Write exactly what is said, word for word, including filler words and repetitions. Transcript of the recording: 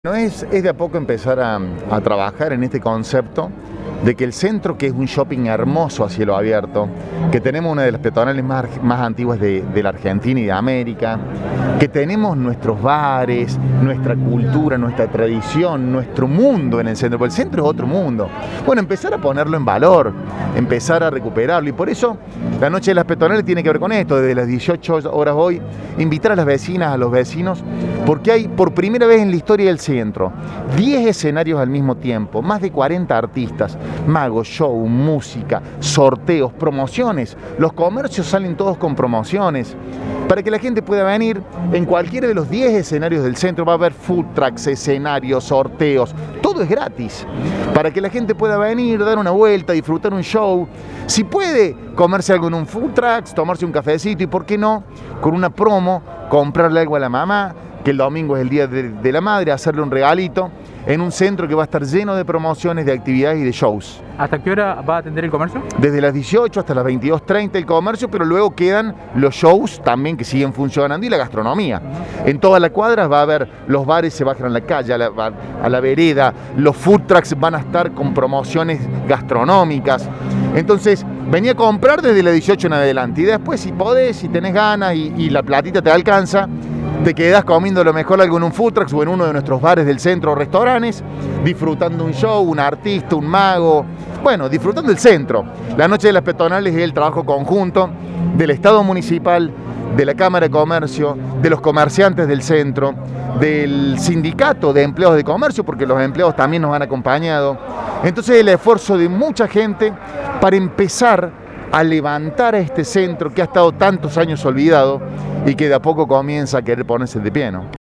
No es, es de a poco empezar a, a trabajar en este concepto de que el centro, que es un shopping hermoso a cielo abierto, que tenemos una de las peatonales más, más antiguas de, de la Argentina y de América, que tenemos nuestros bares, nuestra cultura, nuestra tradición, nuestro mundo en el centro, porque el centro es otro mundo. Bueno, empezar a ponerlo en valor, empezar a recuperarlo, y por eso la Noche de las Peatonales tiene que ver con esto, desde las dieciocho horas hoy, invitar a las vecinas, a los vecinos, porque hay por primera vez en la historia del centro diez escenarios al mismo tiempo, más de cuarenta artistas, magos, show, música, sorteos, promociones. Los comercios salen todos con promociones para que la gente pueda venir en cualquiera de los diez escenarios del centro. Va a haber food trucks, escenarios, sorteos, todo es gratis, para que la gente pueda venir, dar una vuelta, disfrutar un show. Si puede comerse algo en un food truck, tomarse un cafecito y, por qué no, con una promo, comprarle algo a la mamá, que el domingo es el día de, de la madre, hacerle un regalito en un centro que va a estar lleno de promociones, de actividades y de shows. ¿Hasta qué hora va a atender el comercio? Desde las dieciocho hasta las veintidós treinta el comercio, pero luego quedan los shows también que siguen funcionando y la gastronomía. Uh-huh. En todas las cuadras va a haber, los bares se bajan a la calle, a la, a la vereda, los food trucks van a estar con promociones gastronómicas. Entonces, vení a comprar desde las dieciocho en adelante y después, si podés, si tenés ganas y, y la platita te alcanza, te quedás comiendo lo mejor algo en un food truck o en uno de nuestros bares del centro o restaurantes, disfrutando un show, un artista, un mago, bueno, disfrutando el centro. La Noche de las Peatonales es el trabajo conjunto del Estado municipal, de la Cámara de Comercio, de los comerciantes del centro, del sindicato de empleados de comercio, porque los empleados también nos han acompañado. Entonces, el esfuerzo de mucha gente para empezar a levantar a este centro que ha estado tantos años olvidado y que de a poco comienza a querer ponerse de pie, ¿no?